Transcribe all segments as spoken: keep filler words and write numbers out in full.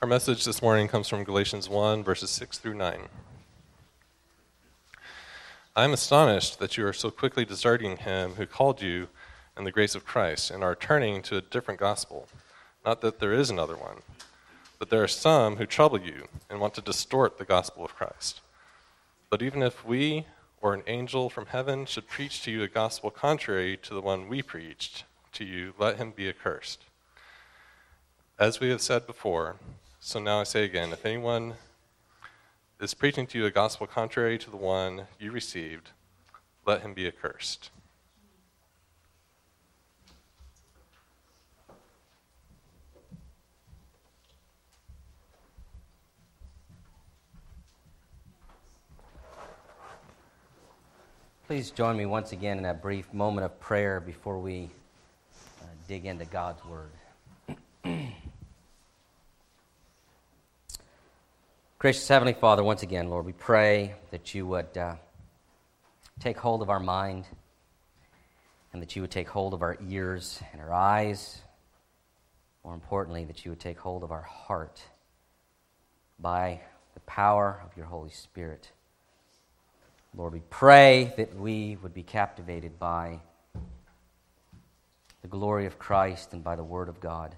Our message this morning comes from Galatians one, verses six through nine. I am astonished that you are so quickly deserting him who called you in the grace of Christ and are turning to a different gospel. Not that there is another one, but there are some who trouble you and want to distort the gospel of Christ. But even if we or an angel from heaven should preach to you a gospel contrary to the one we preached to you, let him be accursed. As we have said before, so now I say again, if anyone is preaching to you a gospel contrary to the one you received, let him be accursed. Please join me once again in a brief moment of prayer before we uh, dig into God's Word. Gracious Heavenly Father, once again, Lord, we pray that you would uh, take hold of our mind and that you would take hold of our ears and our eyes. More importantly, that you would take hold of our heart by the power of your Holy Spirit. Lord, we pray that we would be captivated by the glory of Christ and by the Word of God.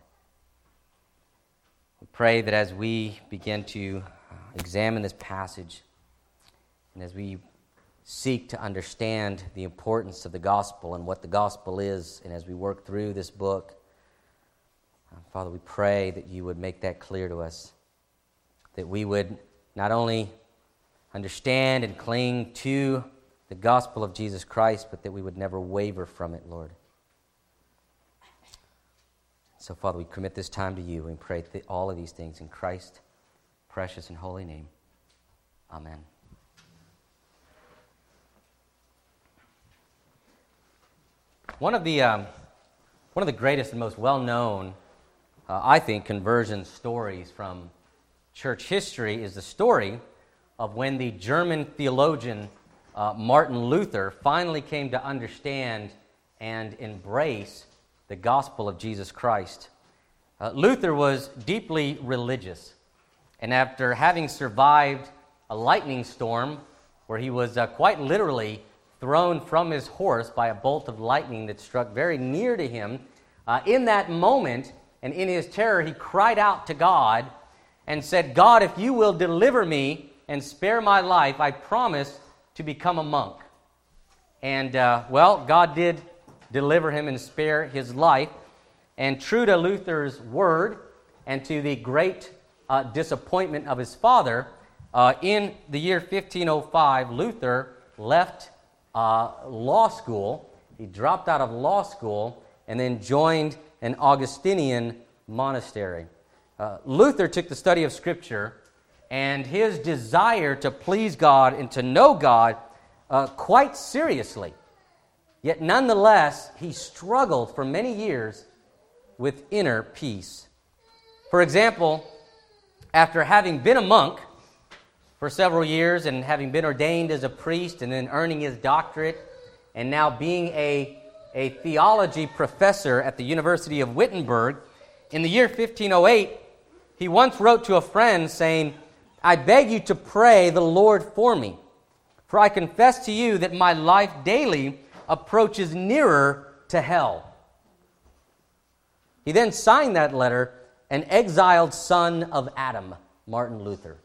We pray that as we begin to examine this passage and as we seek to understand the importance of the gospel and what the gospel is, and as we work through this book, uh, Father, we pray that you would make that clear to us, that we would not only understand and cling to the gospel of Jesus Christ, but that we would never waver from it, Lord. So, Father, we commit this time to you and pray th- all of these things in Christ's precious and holy name. Amen. One of the um, one of the greatest and most well-known, uh, I think, conversion stories from church history is the story of when the German theologian uh, Martin Luther finally came to understand and embrace the gospel of Jesus Christ. Uh, Luther was deeply religious, and after having survived a lightning storm where he was uh, quite literally thrown from his horse by a bolt of lightning that struck very near to him, uh, in that moment and in his terror, he cried out to God and said, "God, if you will deliver me and spare my life, I promise to become a monk." And, uh, well, God did deliver him and spare his life. And true to Luther's word and to the great uh, disappointment of his father, uh, in the year fifteen oh five, Luther left uh, law school. He dropped out of law school and then joined an Augustinian monastery. Uh, Luther took the study of Scripture and his desire to please God and to know God uh, quite seriously. Yet nonetheless, he struggled for many years with inner peace. For example, after having been a monk for several years and having been ordained as a priest and then earning his doctorate and now being a, a theology professor at the University of Wittenberg, in the year fifteen oh eight, he once wrote to a friend saying, "I beg you to pray the Lord for me, for I confess to you that my life daily approaches nearer to hell." He then signed that letter, "An exiled son of Adam, Martin Luther."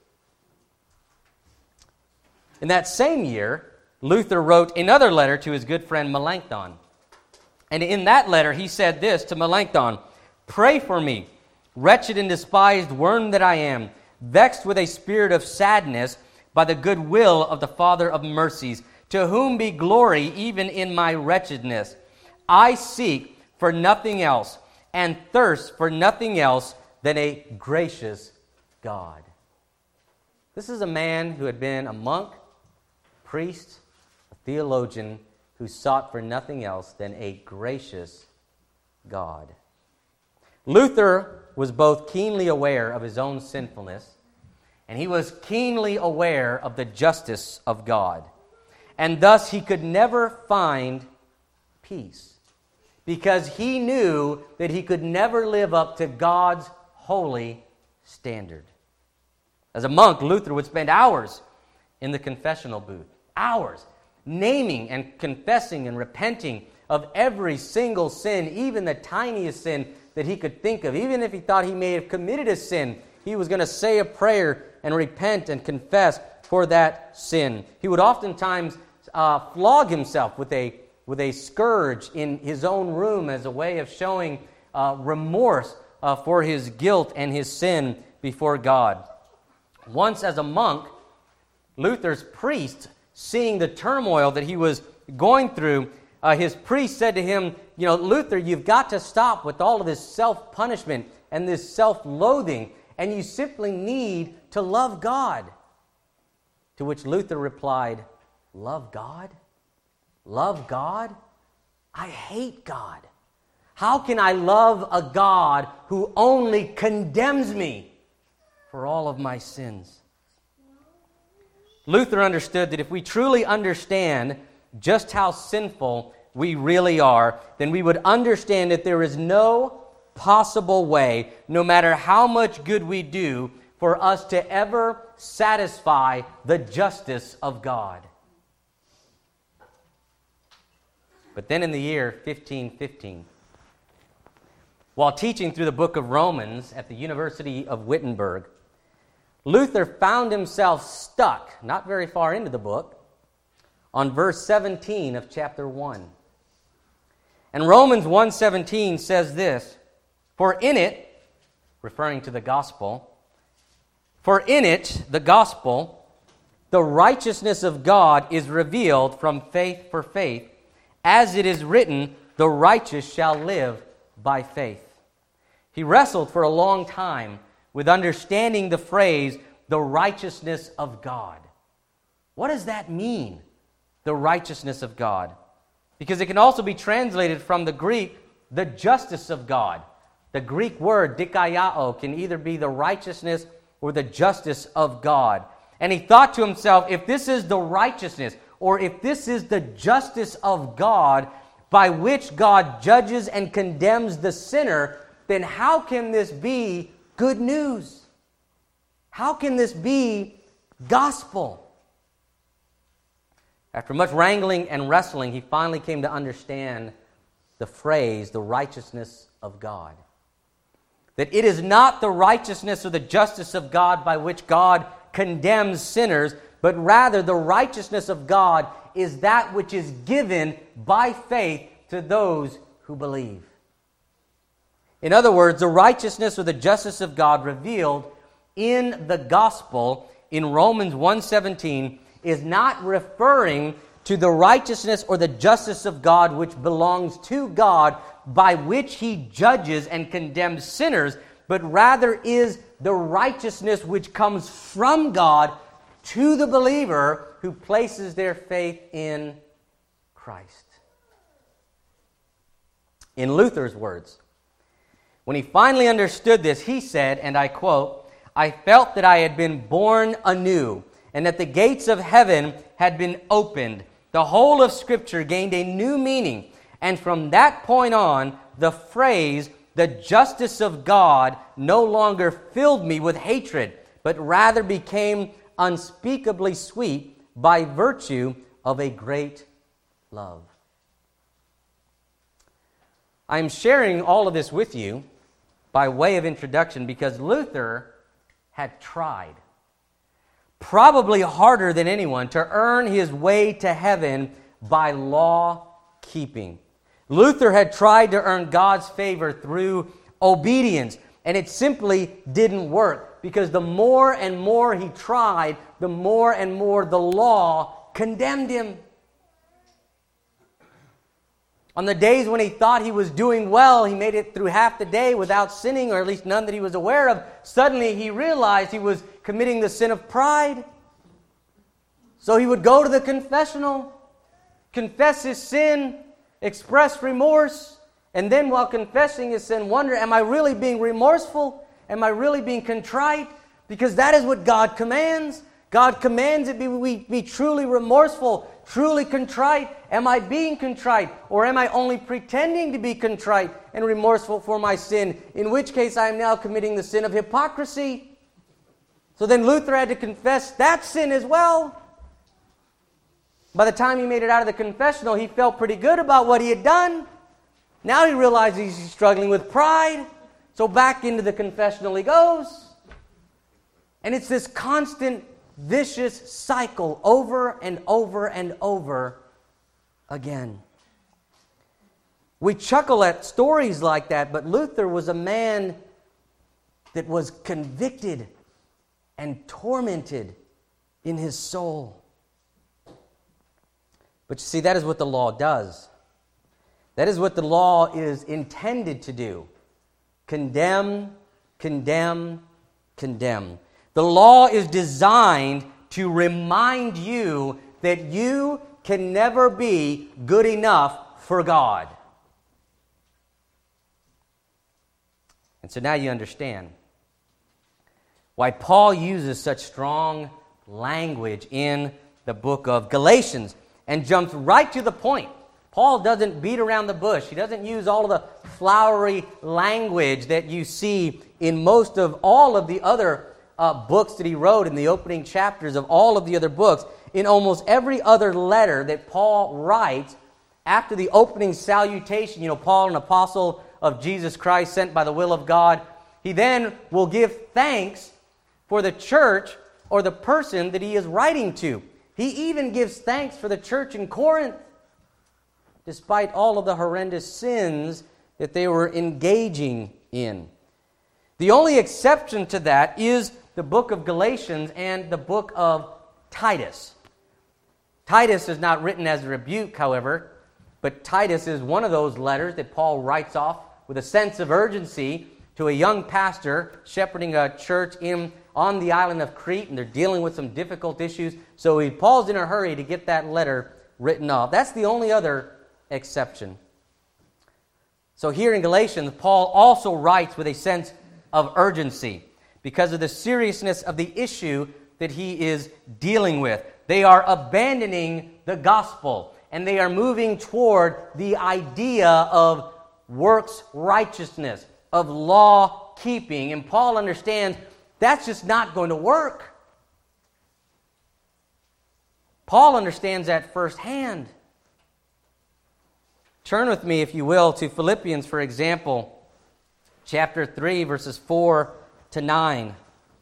In that same year, Luther wrote another letter to his good friend Melanchthon. And in that letter, he said this to Melanchthon, "Pray for me, wretched and despised worm that I am, vexed with a spirit of sadness by the good will of the Father of mercies, to whom be glory even in my wretchedness. I seek for nothing else and thirst for nothing else than a gracious God." This is a man who had been a monk, priest, a theologian, who sought for nothing else than a gracious God. Luther was both keenly aware of his own sinfulness, and he was keenly aware of the justice of God. And thus he could never find peace, because he knew that he could never live up to God's holy standard. As a monk, Luther would spend hours in the confessional booth, hours, naming and confessing and repenting of every single sin, even the tiniest sin that he could think of. Even if he thought he may have committed a sin, he was going to say a prayer and repent and confess for that sin. He would oftentimes uh, flog himself with a, with a scourge in his own room as a way of showing uh, remorse uh, for his guilt and his sin before God. Once as a monk, Luther's priest, seeing the turmoil that he was going through, uh, his priest said to him, you know, Luther, you've got to stop with all of this self-punishment and this self-loathing, and you simply need to love God. To which Luther replied, love God? Love God? I hate God. How can I love a God who only condemns me for all of my sins? Luther understood that if we truly understand just how sinful we really are, then we would understand that there is no possible way, no matter how much good we do, for us to ever satisfy the justice of God. But then in the year fifteen fifteen, while teaching through the book of Romans at the University of Wittenberg, Luther found himself stuck, not very far into the book, on verse seventeen of chapter one. And Romans one seventeen says this, For in it, referring to the gospel, for in it, the gospel, the righteousness of God is revealed from faith for faith, as it is written, the righteous shall live by faith. He wrestled for a long time with understanding the phrase, the righteousness of God. What does that mean, the righteousness of God? Because it can also be translated from the Greek, the justice of God. The Greek word, dikaiao, can either be the righteousness or the justice of God. And he thought to himself, if this is the righteousness, or if this is the justice of God, by which God judges and condemns the sinner, then how can this be good news? How can this be gospel? After much wrangling and wrestling, he finally came to understand the phrase, the righteousness of God. That it is not the righteousness or the justice of God by which God condemns sinners, but rather the righteousness of God is that which is given by faith to those who believe. In other words, the righteousness or the justice of God revealed in the gospel in Romans one seventeen is not referring to the righteousness or the justice of God which belongs to God, by which he judges and condemns sinners, but rather is the righteousness which comes from God to the believer who places their faith in Christ. In Luther's words, when he finally understood this, he said, and I quote, I felt that I had been born anew, and that the gates of heaven had been opened. The whole of Scripture gained a new meaning, and from that point on, the phrase, the justice of God, no longer filled me with hatred, but rather became unspeakably sweet by virtue of a great love. I am sharing all of this with you by way of introduction because Luther had tried, probably harder than anyone, to earn his way to heaven by law keeping. Luther had tried to earn God's favor through obedience, and it simply didn't work because the more and more he tried, the more and more the law condemned him. On the days when he thought he was doing well, he made it through half the day without sinning, or at least none that he was aware of. Suddenly he realized he was committing the sin of pride. So he would go to the confessional, confess his sin, express remorse, and then while confessing his sin, wonder, am I really being remorseful? Am I really being contrite? Because that is what God commands. God commands that we be truly remorseful, truly contrite. Am I being contrite, or am I only pretending to be contrite and remorseful for my sin? In which case I am now committing the sin of hypocrisy. So then Luther had to confess that sin as well. By the time he made it out of the confessional, he felt pretty good about what he had done. Now he realizes he's struggling with pride. So back into the confessional he goes. And it's this constant vicious cycle over and over and over again. We chuckle at stories like that, but Luther was a man that was convicted and tormented in his soul. But you see, that is what the law does. That is what the law is intended to do. Condemn, condemn, condemn. The law is designed to remind you that you can never be good enough for God. And so now you understand why Paul uses such strong language in the book of Galatians and jumps right to the point. Paul doesn't beat around the bush. He doesn't use all of the flowery language that you see in most of all of the other uh, books that he wrote in the opening chapters of all of the other books. In almost every other letter that Paul writes, after the opening salutation, you know, Paul, an apostle of Jesus Christ, sent by the will of God, he then will give thanks for the church or the person that he is writing to. He even gives thanks for the church in Corinth, despite all of the horrendous sins that they were engaging in. The only exception to that is the book of Galatians and the book of Titus. Titus is not written as a rebuke, however, but Titus is one of those letters that Paul writes off with a sense of urgency to a young pastor shepherding a church in on the island of Crete, and they're dealing with some difficult issues. So he, Paul's in a hurry to get that letter written off. That's the only other exception. So here in Galatians, Paul also writes with a sense of urgency because of the seriousness of the issue that he is dealing with. They are abandoning the gospel, and they are moving toward the idea of works righteousness, of law keeping. And Paul understands that's just not going to work. Paul understands that firsthand. Turn with me, if you will, to Philippians, for example, chapter three, verses four to nine.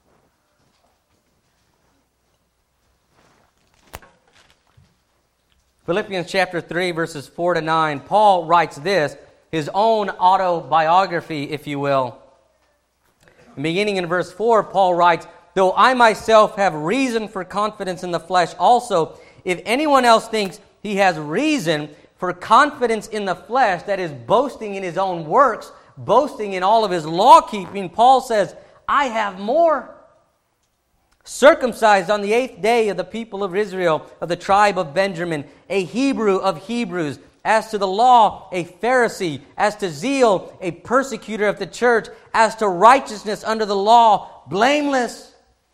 Philippians chapter three, verses four to nine. Paul writes this, his own autobiography, if you will. Beginning in verse four, Paul writes, "Though I myself have reason for confidence in the flesh also, if anyone else thinks he has reason for confidence in the flesh," that is, boasting in his own works, boasting in all of his law-keeping, Paul says, "I have more. Circumcised on the eighth day of the people of Israel, of the tribe of Benjamin, a Hebrew of Hebrews, as to the law, a Pharisee, as to zeal, a persecutor of the church, as to righteousness under the law, blameless."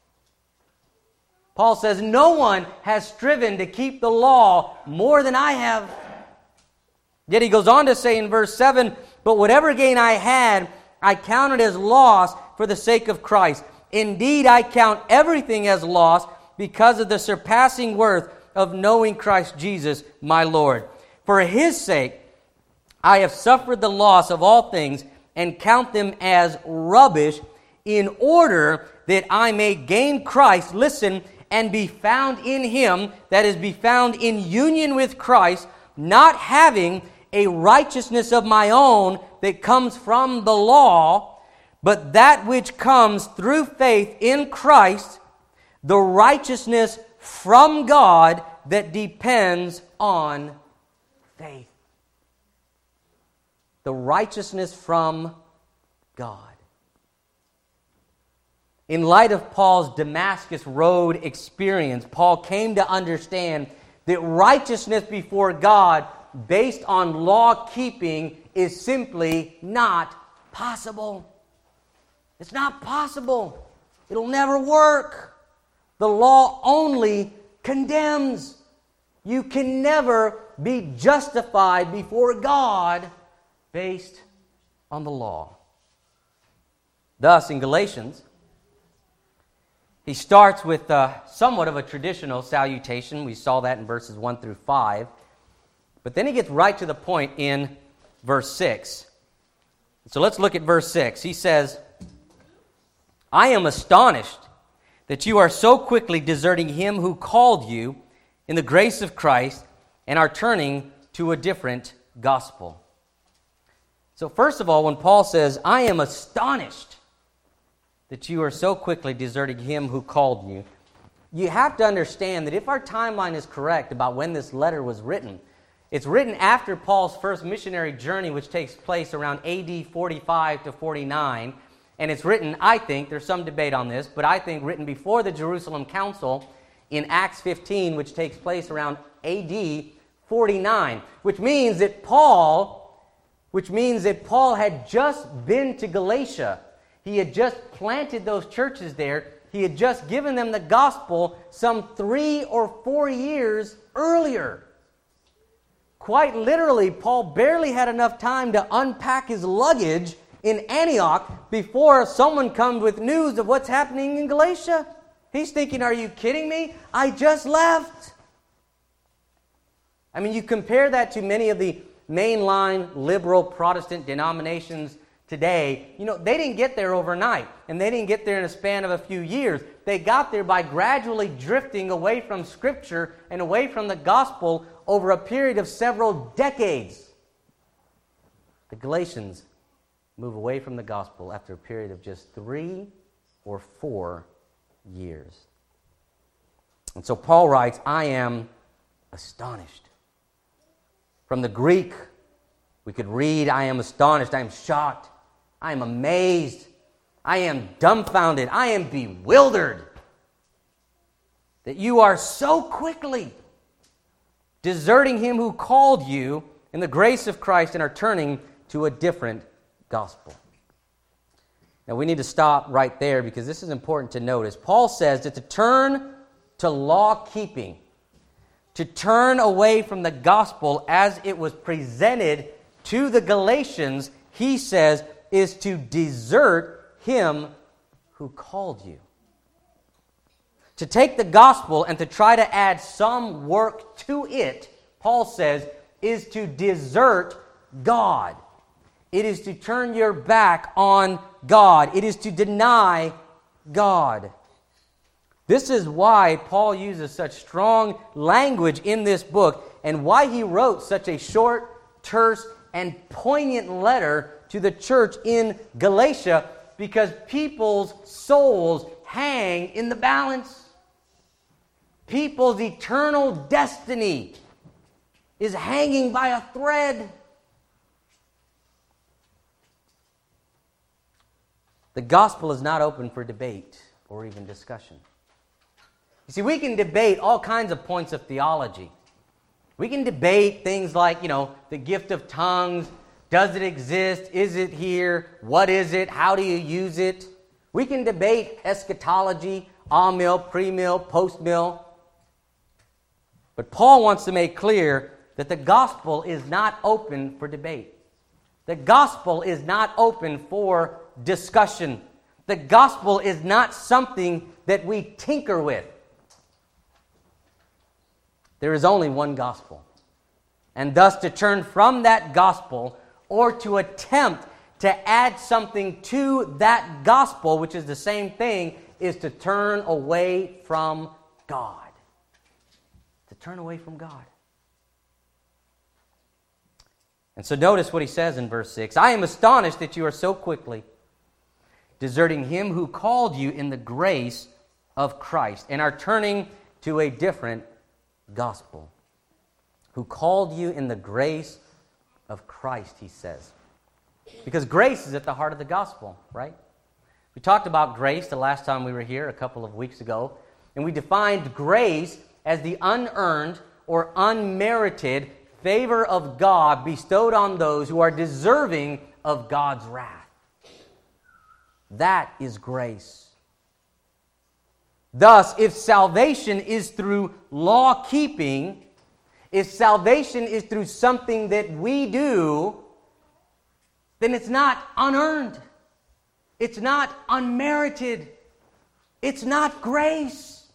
Paul says, no one has striven to keep the law more than I have. Yet he goes on to say in verse seven, "But whatever gain I had, I counted as loss for the sake of Christ. Indeed, I count everything as loss because of the surpassing worth of knowing Christ Jesus, my Lord. For his sake, I have suffered the loss of all things and count them as rubbish, in order that I may gain Christ," listen, "and be found in him," that is, be found in union with Christ, "not having a righteousness of my own that comes from the law, but that which comes through faith in Christ, the righteousness from God that depends on faith." The righteousness from God. In light of Paul's Damascus Road experience, Paul came to understand that righteousness before God based on law-keeping is simply not possible. It's not possible. It'll never work. The law only condemns. You can never be justified before God based on the law. Thus, in Galatians, he starts with uh, somewhat of a traditional salutation. We saw that in verses one through five. But then he gets right to the point in verse six. So let's look at verse six. He says, I am astonished that you are so quickly deserting him who called you in the grace of Christ and are turning to a different gospel. So first of all, when Paul says, I am astonished that you are so quickly deserting him who called you, you have to understand that if our timeline is correct about when this letter was written, it's written after Paul's first missionary journey, which takes place around A D forty-five to forty-nine, and it's written, I think, there's some debate on this, but I think written before the Jerusalem Council in Acts fifteen, which takes place around A D forty-nine, which means that Paul, which means that Paul had just been to Galatia. He had just planted those churches there. He had just given them the gospel some three or four years earlier. Quite literally, Paul barely had enough time to unpack his luggage in Antioch before someone comes with news of what's happening in Galatia. He's thinking, are you kidding me? I just left. I mean, you compare that to many of the mainline liberal Protestant denominations today. You know, they didn't get there overnight, and they didn't get there in a span of a few years. They got there by gradually drifting away from Scripture and away from the gospel over a period of several decades. The Galatians move away from the gospel after a period of just three or four years. And so Paul writes, I am astonished. From the Greek, we could read, I am astonished, I am shocked, I am amazed, I am dumbfounded, I am bewildered that you are so quickly deserting him who called you in the grace of Christ and are turning to a different gospel. Now we need to stop right there because this is important to notice. Paul says that to turn to law-keeping, to turn away from the gospel as it was presented to the Galatians, he says, is to desert him who called you. To take the gospel and to try to add some work to it, Paul says, is to desert God. It is to turn your back on God. It is to deny God. This is why Paul uses such strong language in this book and why he wrote such a short, terse, and poignant letter to the church in Galatia, because people's souls hang in the balance. People's eternal destiny is hanging by a thread. The gospel is not open for debate or even discussion. You see, we can debate all kinds of points of theology. We can debate things like, you know, the gift of tongues. Does it exist? Is it here? What is it? How do you use it? We can debate eschatology, a-mill, pre-mill, post-mill. But Paul wants to make clear that the gospel is not open for debate. The gospel is not open for discussion. The gospel is not something that we tinker with. There is only one gospel. And thus to turn from that gospel or to attempt to add something to that gospel, which is the same thing, is to turn away from God. To turn away from God. And so notice what he says in verse six. I am astonished that you are so quickly deserting him who called you in the grace of Christ and are turning to a different gospel. Who called you in the grace of Christ, he says. Because grace is at the heart of the gospel, right? We talked about grace the last time we were here a couple of weeks ago, and we defined grace as the unearned or unmerited favor of God bestowed on those who are deserving of God's wrath. That is grace. Thus, if salvation is through law keeping, if salvation is through something that we do, then it's not unearned. It's not unmerited. It's not grace.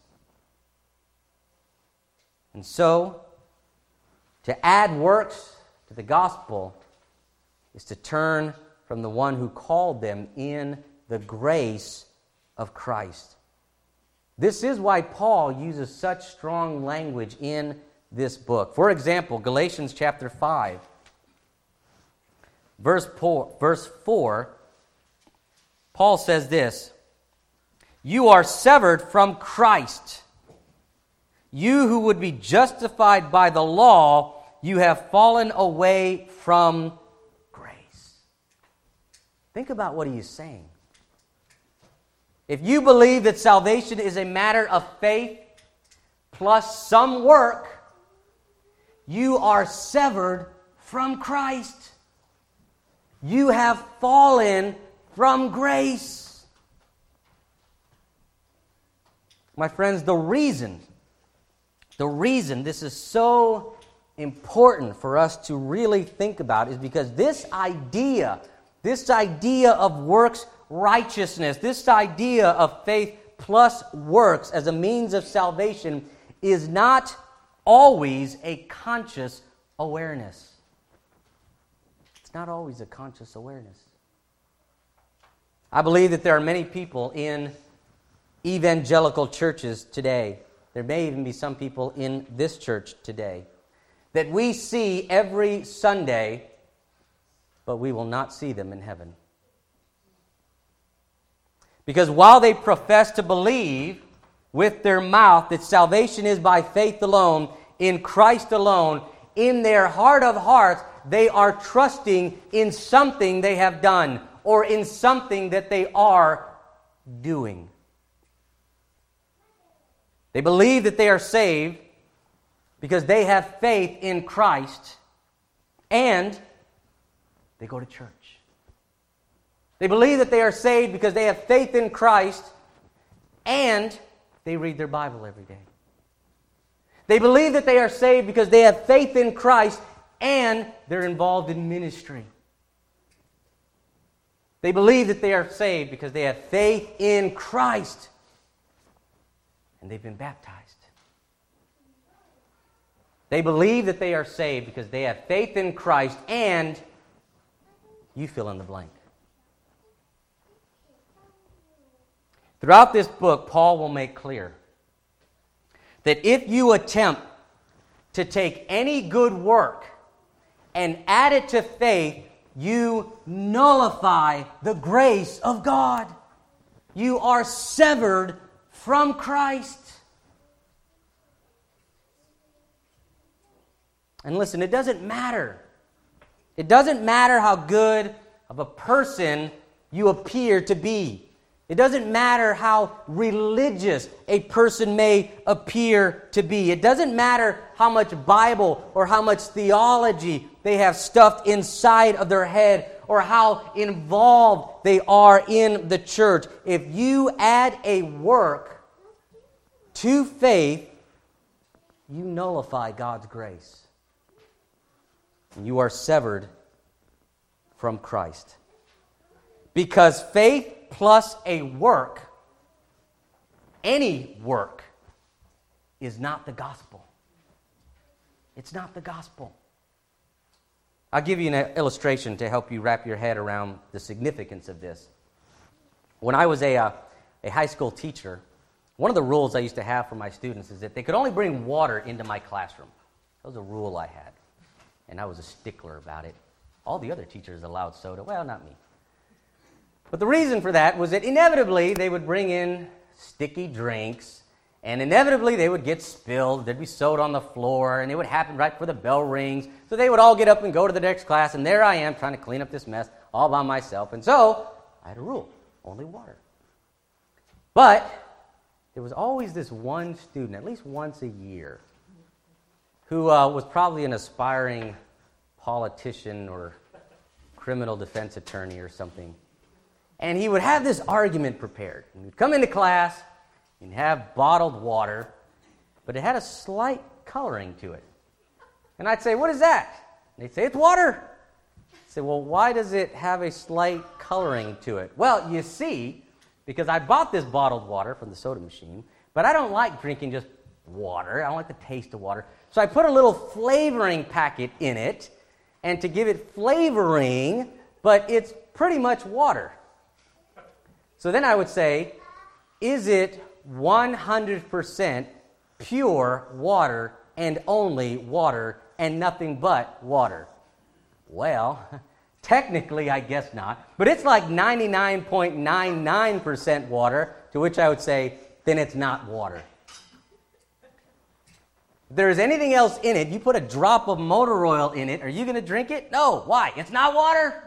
And so, to add works to the gospel is to turn from the one who called them in the grace of Christ. This is why Paul uses such strong language in this book. For example, Galatians chapter five, verse four, verse four, Paul says this, "You are severed from Christ. You who would be justified by the law, you have fallen away from grace." Think about what he is saying. If you believe that salvation is a matter of faith plus some work, you are severed from Christ. You have fallen from grace. My friends, the reason, the reason this is so important for us to really think about is because this idea, this idea of works righteousness, this idea of faith plus works as a means of salvation is not always a conscious awareness. It's not always a conscious awareness. I believe that there are many people in evangelical churches today, there may even be some people in this church today, that we see every Sunday, but we will not see them in heaven. Because while they profess to believe with their mouth that salvation is by faith alone, in Christ alone, in their heart of hearts, they are trusting in something they have done or in something that they are doing. They believe that they are saved because they have faith in Christ and they go to church. They believe that they are saved because they have faith in Christ and they read their Bible every day. They believe that they are saved because they have faith in Christ and they're involved in ministry. They believe that they are saved because they have faith in Christ and they've been baptized. They believe that they are saved because they have faith in Christ and you fill in the blank. Throughout this book, Paul will make clear that if you attempt to take any good work and add it to faith, you nullify the grace of God. You are severed from Christ. And listen, it doesn't matter. It doesn't matter how good of a person you appear to be. It doesn't matter how religious a person may appear to be. It doesn't matter how much Bible or how much theology they have stuffed inside of their head or how involved they are in the church. If you add a work to faith, you nullify God's grace. And you are severed from Christ. Because faith plus a work, any work, is not the gospel. It's not the gospel. I'll give you an illustration to help you wrap your head around the significance of this. When I was a, uh, a high school teacher, one of the rules I used to have for my students is that they could only bring water into my classroom. That was a rule I had, and I was a stickler about it. All the other teachers allowed soda. Well, not me. But the reason for that was that inevitably they would bring in sticky drinks, and inevitably they would get spilled. There'd be soda on the floor, and it would happen right before the bell rings. So they would all get up and go to the next class, and there I am trying to clean up this mess all by myself. And so I had a rule, only water. But there was always this one student, at least once a year, who uh, was probably an aspiring politician or criminal defense attorney or something. And he would have this argument prepared. And he'd come into class, You can have bottled water, but it had a slight coloring to it. And I'd say, what is that? And they'd say, it's water. I'd say, well, why does it have a slight coloring to it? Well, you see, because I bought this bottled water from the soda machine, but I don't like drinking just water. I don't like the taste of water. So I put a little flavoring packet in it, and to give it flavoring, but it's pretty much water. So then I would say, is it one hundred percent pure water and only water and nothing but water? Well, technically I guess not, but it's like ninety-nine point nine nine percent water, to which I would say, then it's not water. If there's anything else in it, you put a drop of motor oil in it, are you going to drink it? No. Why? It's not water.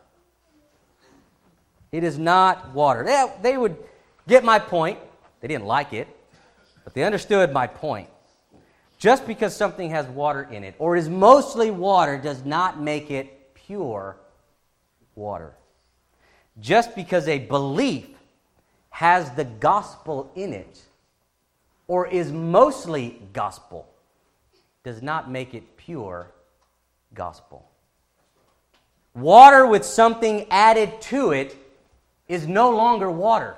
It is not water. They, they would get my point. They didn't like it, but they understood my point. Just because something has water in it, or is mostly water, does not make it pure water. Just because a belief has the gospel in it, or is mostly gospel, does not make it pure gospel. Water with something added to it is no longer water.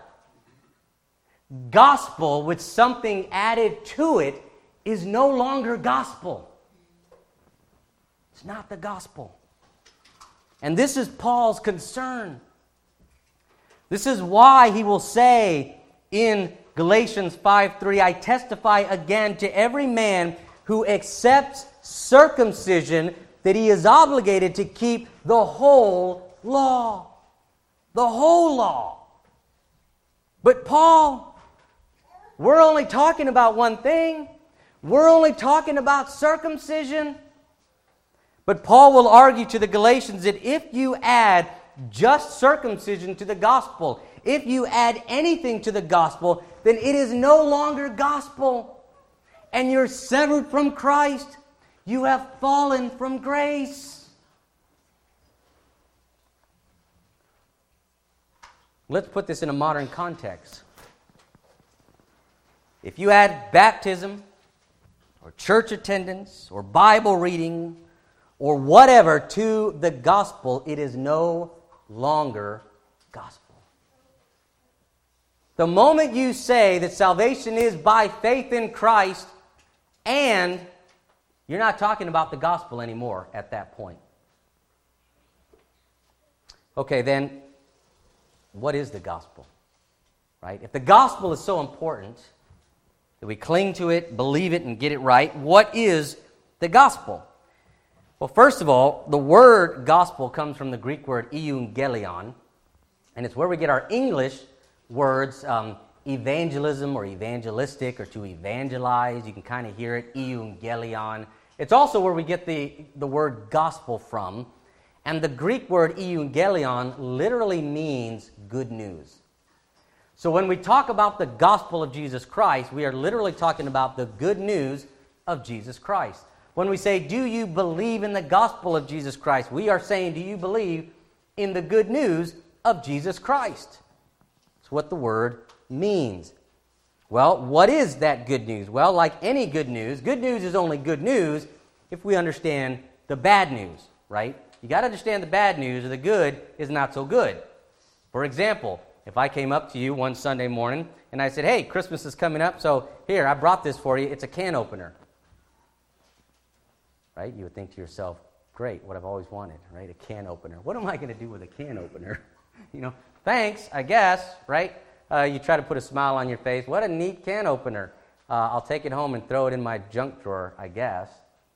Gospel with something added to it is no longer gospel. It's not the gospel. And this is Paul's concern. This is why he will say in Galatians five three, I testify again to every man who accepts circumcision that he is obligated to keep the whole law. The whole law. But Paul, we're only talking about one thing. We're only talking about circumcision. But Paul will argue to the Galatians that if you add just circumcision to the gospel, if you add anything to the gospel, then it is no longer gospel. And you're severed from Christ. You have fallen from grace. Let's put this in a modern context. If you add baptism, or church attendance, or Bible reading, or whatever to the gospel, it is no longer gospel. The moment you say that salvation is by faith in Christ, and you're not talking about the gospel anymore at that point. Okay, then, what is the gospel? Right? If the gospel is so important that we cling to it, believe it, and get it right, what is the gospel? Well, first of all, the word gospel comes from the Greek word euangelion, and it's where we get our English words um, evangelism or evangelistic or to evangelize. You can kind of hear it, euangelion. It's also where we get the, the word gospel from, and the Greek word euangelion literally means good news. So when we talk about the gospel of Jesus Christ, we are literally talking about the good news of Jesus Christ. When we say, do you believe in the gospel of Jesus Christ? We are saying, do you believe in the good news of Jesus Christ? That's what the word means. Well, what is that good news? Well, like any good news, good news is only good news if we understand the bad news, right? You got to understand the bad news, or the good is not so good. For example, if I came up to you one Sunday morning and I said, hey, Christmas is coming up, so here, I brought this for you. It's a can opener. Right? You would think to yourself, great, what I've always wanted, right? A can opener. What am I going to do with a can opener? you know, thanks, I guess, right? Uh, you try to put a smile on your face. What a neat can opener. Uh, I'll take it home and throw it in my junk drawer, I guess.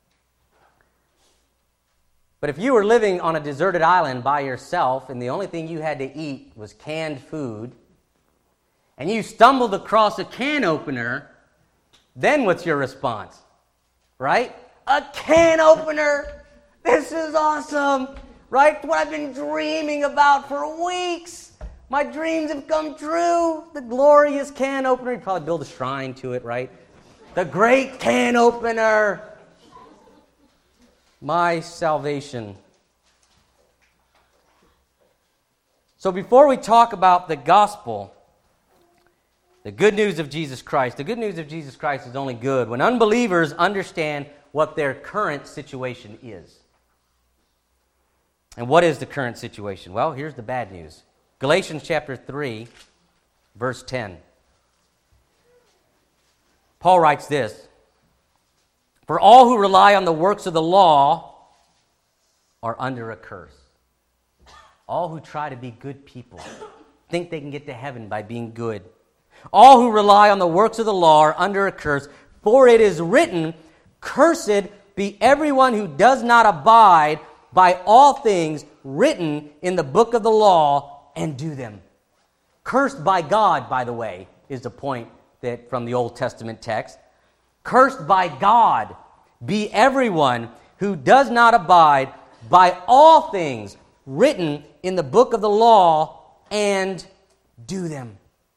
But if you were living on a deserted island by yourself and the only thing you had to eat was canned food, and you stumbled across a can opener, then what's your response? Right? A can opener! This is awesome! Right? What I've been dreaming about for weeks! My dreams have come true! The glorious can opener. You'd probably build a shrine to it, right? The great can opener! My salvation. So before we talk about the gospel, The good news of Jesus Christ. The good news of Jesus Christ is only good when unbelievers understand what their current situation is. And what is the current situation? Well, here's the bad news. Galatians chapter three, verse ten. Paul writes this, "For all who rely on the works of the law are under a curse." All who try to be good people think they can get to heaven by being good. All who rely on the works of the law are under a curse, for it is written, "Cursed be everyone who does not abide by all things written in the book of the law and do them." Cursed by God, by the way, is the point that from the Old Testament text. Cursed by God be everyone who does not abide by all things written in the book of the law and do them.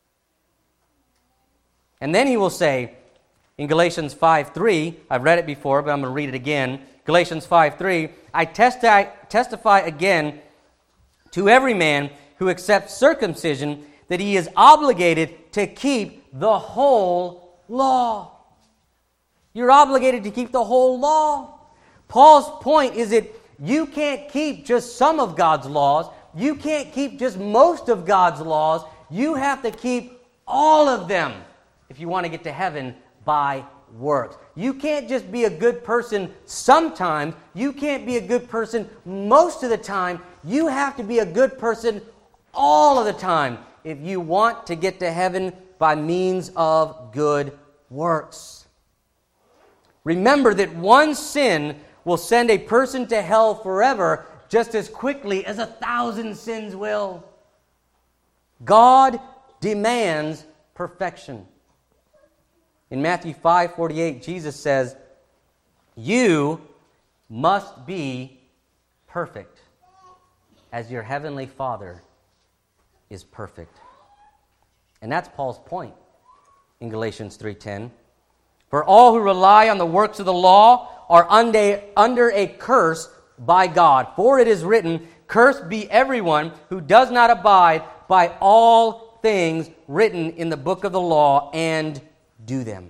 And then he will say in Galatians five three, I've read it before, but I'm going to read it again. Galatians five three, "I testify, testify again to every man who accepts circumcision that he is obligated to keep the whole law." You're obligated to keep the whole law. Paul's point is that you can't keep just some of God's laws. You can't keep just most of God's laws. You have to keep all of them if you want to get to heaven by works. You can't just be a good person sometimes. You can't be a good person most of the time. You have to be a good person all of the time if you want to get to heaven by means of good works. Remember that one sin will send a person to hell forever just as quickly as a thousand sins will. God demands perfection. In Matthew five forty-eight, Jesus says, "You must be perfect as your heavenly Father is perfect." And that's Paul's point in Galatians three ten. "For all who rely on the works of the law are under, under a curse by God. For it is written, 'Cursed be everyone who does not abide by all things written in the book of the law and do them.'"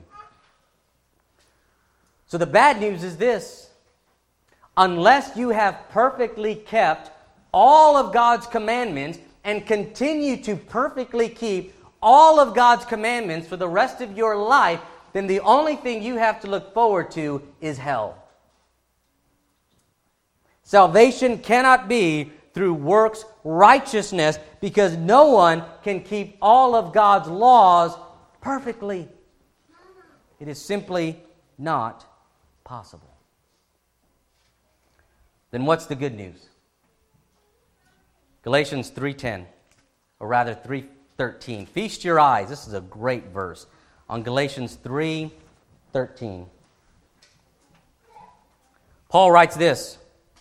So the bad news is this: unless you have perfectly kept all of God's commandments and continue to perfectly keep all of God's commandments for the rest of your life, then the only thing you have to look forward to is hell. Salvation cannot be through works righteousness because no one can keep all of God's laws perfectly. It is simply not possible. Then what's the good news? Galatians three ten, or rather three thirteen. Feast your eyes. This is a great verse. On Galatians three thirteen. Paul writes this: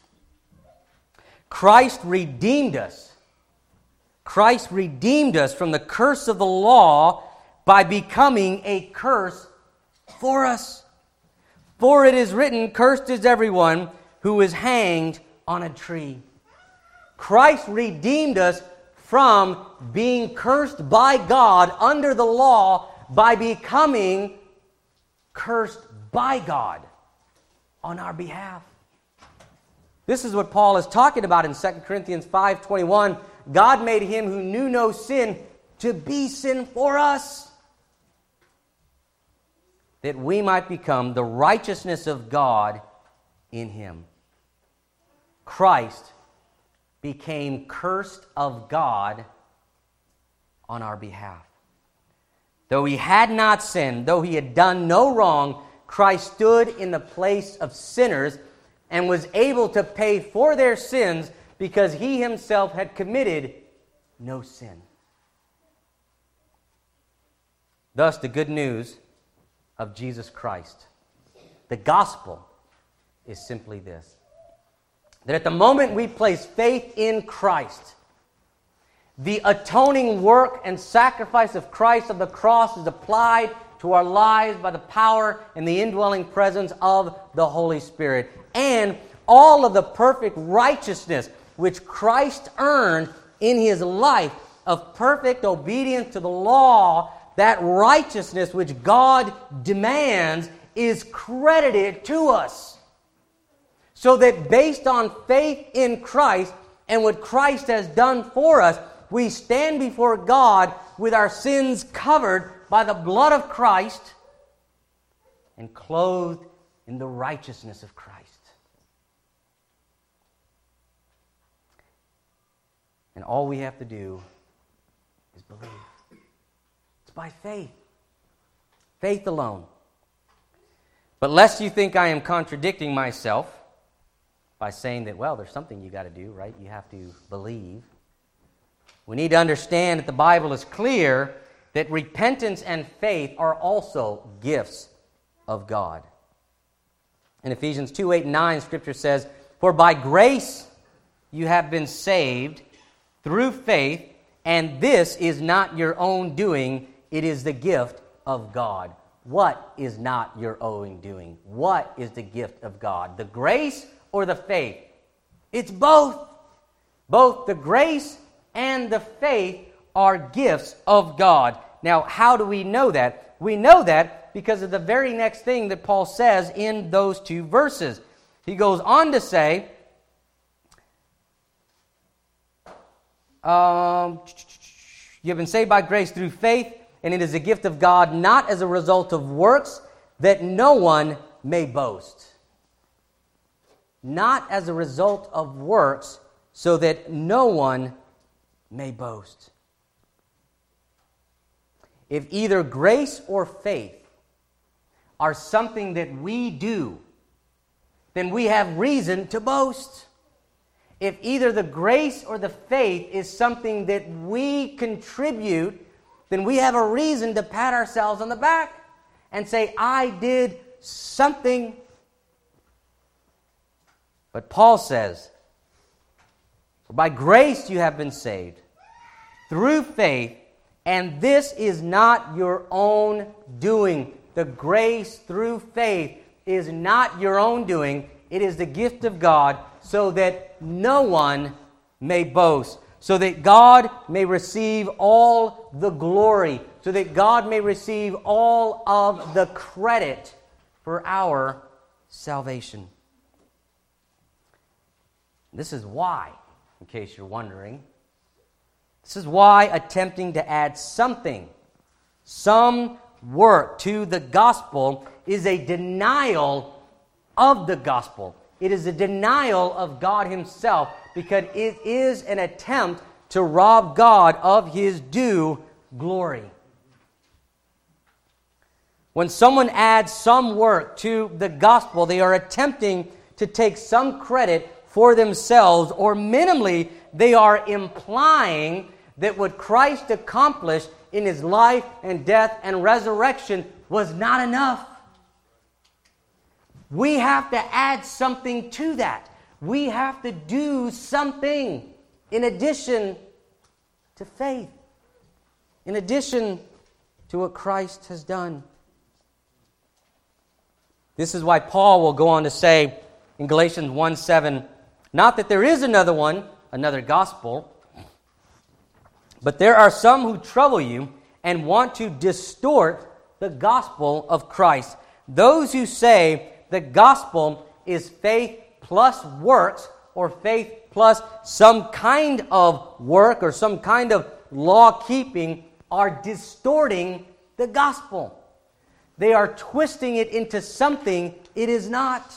Christ redeemed us. Christ redeemed us from the curse of the law by becoming a curse for us. For it is written, "Cursed is everyone who is hanged on a tree." Christ redeemed us from being cursed by God under the law by becoming cursed by God on our behalf. This is what Paul is talking about in Second Corinthians five twenty-one. God made him who knew no sin to be sin for us, that we might become the righteousness of God in him. Christ became cursed of God on our behalf. Though he had not sinned, though he had done no wrong, Christ stood in the place of sinners and was able to pay for their sins because he himself had committed no sin. Thus, the good news of Jesus Christ, the gospel, is simply this: that at the moment we place faith in Christ, the atoning work and sacrifice of Christ of the cross is applied to our lives by the power and the indwelling presence of the Holy Spirit. And all of the perfect righteousness which Christ earned in his life of perfect obedience to the law that righteousness which God demands is credited to us. So that based on faith in Christ and what Christ has done for us, we stand before God with our sins covered by the blood of Christ and clothed in the righteousness of Christ. And all we have to do is believe. It's by faith. Faith alone. But lest you think I am contradicting myself by saying that, well, there's something you got to do, right? You have to believe. We need to understand that the Bible is clear that repentance and faith are also gifts of God. In Ephesians two, eight, and nine, Scripture says, "For by grace you have been saved through faith, and this is not your own doing, it is the gift of God." What is not your own doing? What is the gift of God? The grace or the faith? It's both. Both the grace and the faith are gifts of God. Now, how do we know that? We know that because of the very next thing that Paul says in those two verses. He goes on to say, um, you have been saved by grace through faith, and it is a gift of God, not as a result of works, that no one may boast. Not as a result of works, so that no one may boast. If either grace or faith are something that we do, then we have reason to boast. If either the grace or the faith is something that we contribute, then we have a reason to pat ourselves on the back and say, I did something. But Paul says, "For by grace you have been saved, through faith, and this is not your own doing." The grace through faith is not your own doing. It is the gift of God, so that no one may boast, so that God may receive all the glory, so that God may receive all of the credit for our salvation. This is why, in case you're wondering, this is why attempting to add something, some work to the gospel is a denial of the gospel. It is a denial of God Himself, because it is an attempt to rob God of His due glory. When someone adds some work to the gospel, they are attempting to take some credit for themselves, or minimally, they are implying that what Christ accomplished in His life and death and resurrection was not enough. We have to add something to that. We have to do something in addition to faith, in addition to what Christ has done. This is why Paul will go on to say in Galatians one seven, not that there is another one, another gospel, but there are some who trouble you and want to distort the gospel of Christ. Those who say the gospel is faith plus works, or faith plus some kind of work or some kind of law-keeping, are distorting the gospel. They are twisting it into something it is not.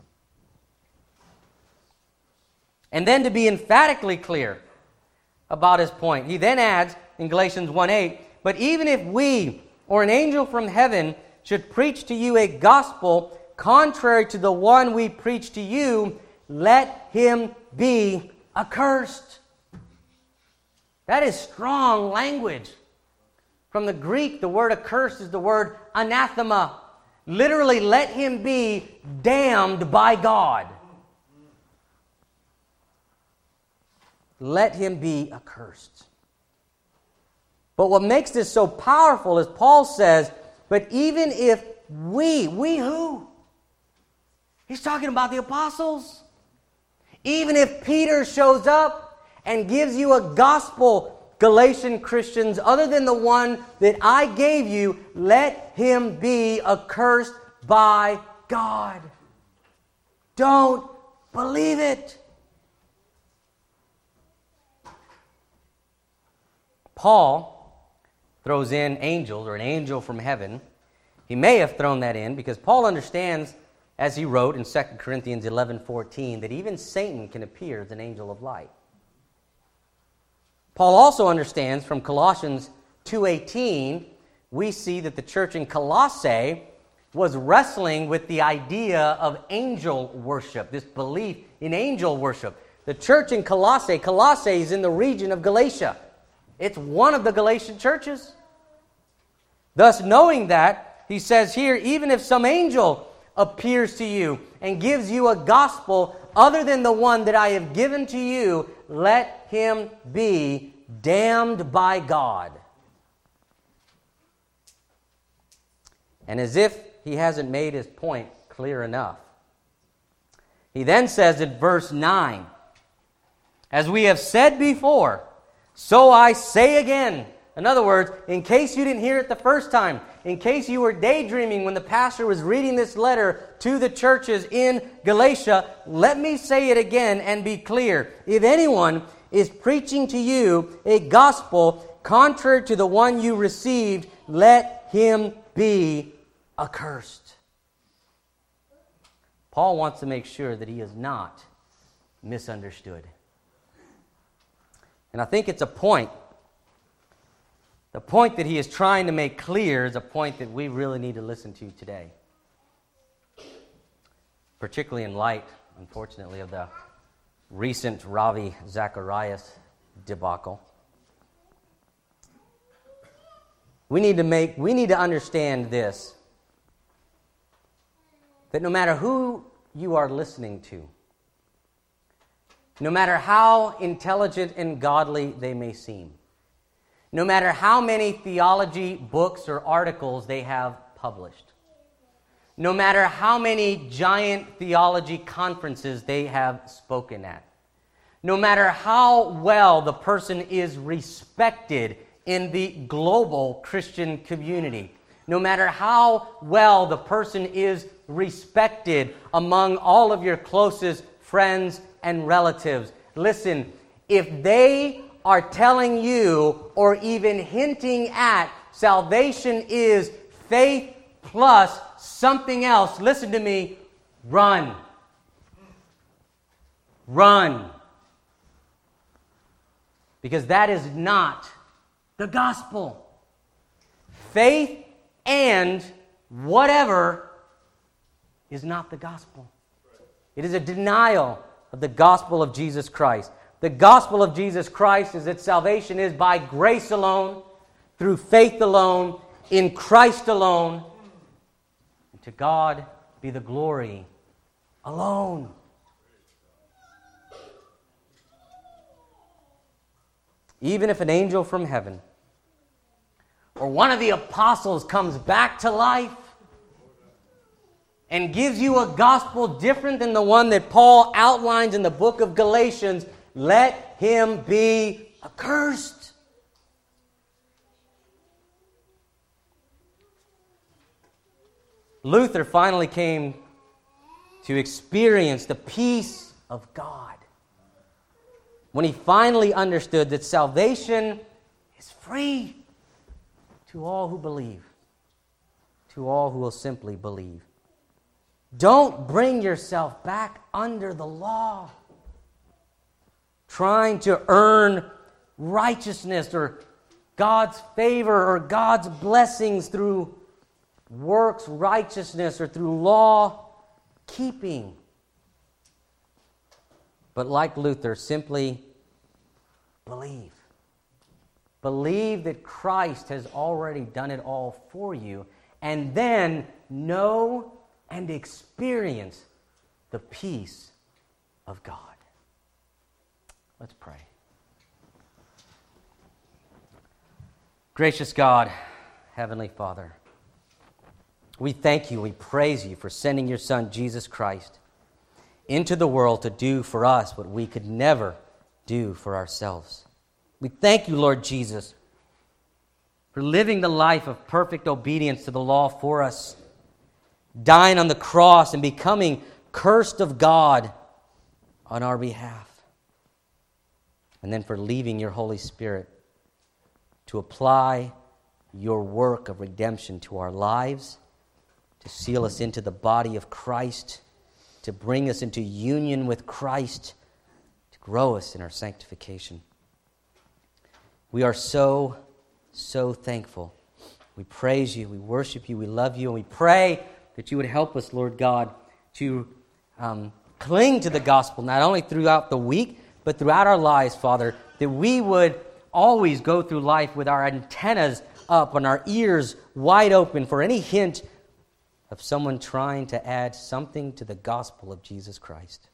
And then, to be emphatically clear about his point, he then adds in Galatians one eight, but even if we or an angel from heaven should preach to you a gospel contrary to the one we preach to you, let him be accursed. That is strong language. From the Greek, the word accursed is the word anathema. Literally, let him be damned by God. Let him be accursed. But what makes this so powerful is Paul says, but even if we, we who? He's talking about the apostles. Even if Peter shows up and gives you a gospel Galatian Christians other than the one that I gave you, let him be accursed by God. Don't believe it. Paul throws in angels or an angel from heaven. He may have thrown that in because Paul understands, as he wrote in Second Corinthians eleven fourteen, that even Satan can appear as an angel of light. Paul also understands from Colossians two eighteen, we see that the church in Colossae was wrestling with the idea of angel worship, this belief in angel worship. The church in Colossae, Colossae is in the region of Galatia. It's one of the Galatian churches. Thus, knowing that, he says here, even if some angel appears to you and gives you a gospel other than the one that I have given to you, let him be damned by God. And as if he hasn't made his point clear enough, he then says in verse nine, as we have said before, so I say again. In other words, in case you didn't hear it the first time, in case you were daydreaming when the pastor was reading this letter to the churches in Galatia, let me say it again and be clear. If anyone is preaching to you a gospel contrary to the one you received, let him be accursed. Paul wants to make sure that he is not misunderstood. And I think it's a point. The point that he is trying to make clear is a point that we really need to listen to today. Particularly in light, unfortunately, of the recent Ravi Zacharias debacle. We need to make, we need to understand this, that no matter who you are listening to, no matter how intelligent and godly they may seem, no matter how many theology books or articles they have published, no matter how many giant theology conferences they have spoken at, no matter how well the person is respected in the global Christian community, no matter how well the person is respected among all of your closest friends and relatives, listen, if they are telling you or even hinting at salvation is faith plus something else, listen to me, run. Run. Because that is not the gospel. Faith and whatever is not the gospel. It is a denial of the gospel of Jesus Christ. The gospel of Jesus Christ is that salvation is by grace alone, through faith alone, in Christ alone. And to God be the glory alone. Even if an angel from heaven or one of the apostles comes back to life and gives you a gospel different than the one that Paul outlines in the book of Galatians, let him be accursed. Luther finally came to experience the peace of God when he finally understood that salvation is free to all who believe, to all who will simply believe. Don't bring yourself back under the law, trying to earn righteousness or God's favor or God's blessings through works righteousness or through law keeping. But like Luther, simply believe. Believe that Christ has already done it all for you, and then know and experience the peace of God. Let's pray. Gracious God, Heavenly Father, we thank you, we praise you for sending your Son, Jesus Christ, into the world to do for us what we could never do for ourselves. We thank you, Lord Jesus, for living the life of perfect obedience to the law for us, dying on the cross and becoming cursed of God on our behalf. And then for leaving your Holy Spirit to apply your work of redemption to our lives, to seal us into the body of Christ, to bring us into union with Christ, to grow us in our sanctification. We are so, so thankful. We praise you, we worship you, we love you, and we pray that you would help us, Lord God, to um, cling to the gospel, not only throughout the week, but throughout our lives, Father, that we would always go through life with our antennas up and our ears wide open for any hint of someone trying to add something to the gospel of Jesus Christ.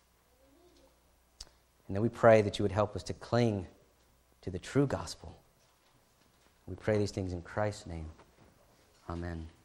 And then we pray that you would help us to cling to the true gospel. We pray these things in Christ's name. Amen.